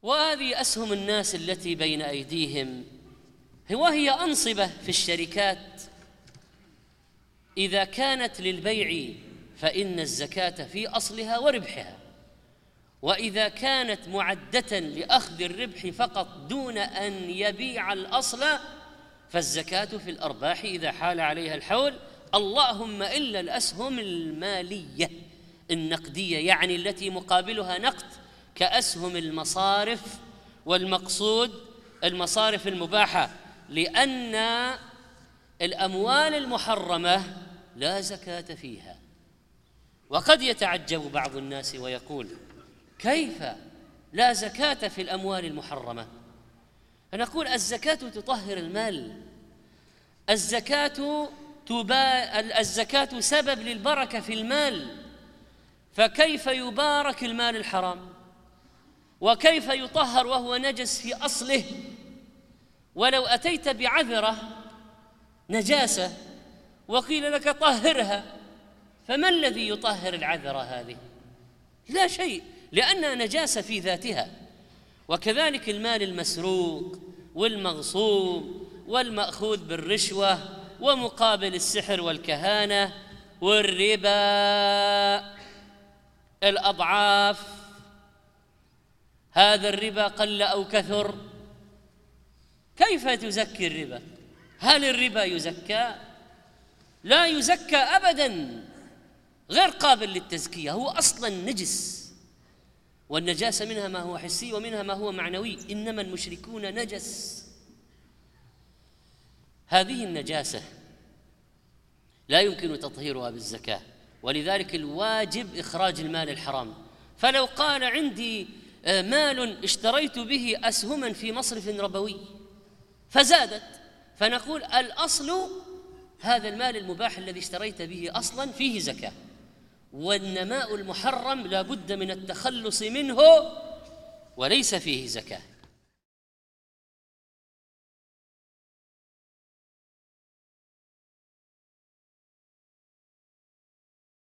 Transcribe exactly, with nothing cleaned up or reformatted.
وهذه أسهم الناس التي بين أيديهم وهي أنصبة في الشركات، إذا كانت للبيع فإن الزكاة في أصلها وربحها، وإذا كانت معدة لأخذ الربح فقط دون أن يبيع الأصل فالزكاة في الأرباح إذا حال عليها الحول، اللهم إلا الأسهم المالية النقدية، يعني التي مقابلها نقد، كأسهم المصارف، والمقصود المصارف المباحة، لأن الأموال المحرمة لا زكاة فيها. وقد يتعجب بعض الناس ويقول: كيف لا زكاة في الأموال المحرمة؟ فنقول: الزكاة تطهر المال، الزكاة تبا... الزكاة سبب للبركة في المال، فكيف يبارك المال الحرام؟ وكيف يطهر وهو نجس في أصله؟ ولو أتيت بعذرة نجاسة وقيل لك طهرها، فما الذي يطهر العذرة هذه؟ لا شيء، لأنها نجاسة في ذاتها. وكذلك المال المسروق والمغصوب والمأخوذ بالرشوة ومقابل السحر والكهانة والربا الأضعاف، هذا الربا قل أو كثر، كيف تزكي الربا؟ هل الربا يزكى؟ لا يزكى أبداً، غير قابل للتزكية، هو أصلاً نجس، والنجاسة منها ما هو حسي ومنها ما هو معنوي، إنما المشركون نجس. هذه النجاسة لا يمكن تطهيرها بالزكاة، ولذلك الواجب إخراج المال الحرام. فلو قال: عندي مال اشتريت به أسهما في مصرف ربوي فزادت، فنقول: الأصل هذا المال المباح الذي اشتريت به أصلا فيه زكاة، والنماء المحرم لا بد من التخلص منه وليس فيه زكاة.